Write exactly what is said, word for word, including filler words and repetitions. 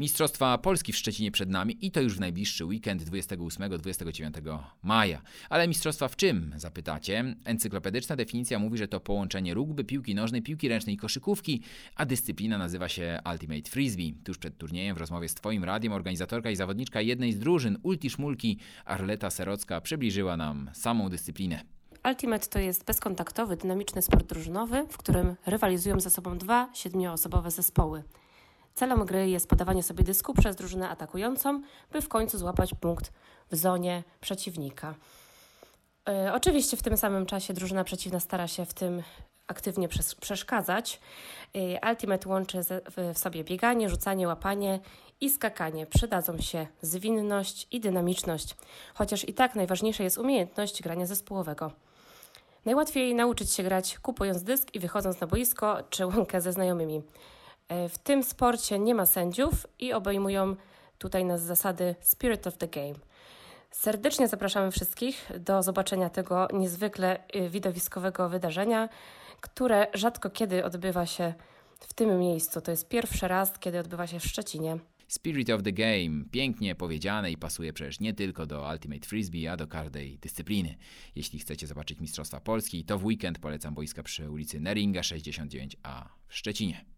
Mistrzostwa Polski w Szczecinie przed nami i to już w najbliższy weekend dwudziestego ósmego do dwudziestego dziewiątego maja. Ale mistrzostwa w czym, zapytacie? Encyklopedyczna definicja mówi, że to połączenie rugby, piłki nożnej, piłki ręcznej i koszykówki, a dyscyplina nazywa się Ultimate Frisbee. Tuż przed turniejem w rozmowie z Twoim radiem organizatorka i zawodniczka jednej z drużyn Ulti Szmulki, Arleta Serocka, przybliżyła nam samą dyscyplinę. Ultimate to jest bezkontaktowy, dynamiczny sport drużynowy, w którym rywalizują ze sobą dwa siedmioosobowe zespoły. Celem gry jest podawanie sobie dysku przez drużynę atakującą, by w końcu złapać punkt w zonie przeciwnika. Yy, oczywiście w tym samym czasie drużyna przeciwna stara się w tym aktywnie przes- przeszkadzać. Yy, Ultimate łączy ze, w, w sobie bieganie, rzucanie, łapanie i skakanie. Przydadzą się zwinność i dynamiczność, chociaż i tak najważniejsza jest umiejętność grania zespołowego. Najłatwiej nauczyć się grać kupując dysk i wychodząc na boisko czy łąkę ze znajomymi. W tym sporcie nie ma sędziów i obejmują tutaj nas zasady Spirit of the Game. Serdecznie zapraszamy wszystkich do zobaczenia tego niezwykle widowiskowego wydarzenia, które rzadko kiedy odbywa się w tym miejscu. To jest pierwszy raz, kiedy odbywa się w Szczecinie. Spirit of the Game, pięknie powiedziane i pasuje przecież nie tylko do Ultimate Frisbee, a do każdej dyscypliny. Jeśli chcecie zobaczyć Mistrzostwa Polski, to w weekend polecam boiska przy ulicy Neringa sześćdziesiąt dziewięć A w Szczecinie.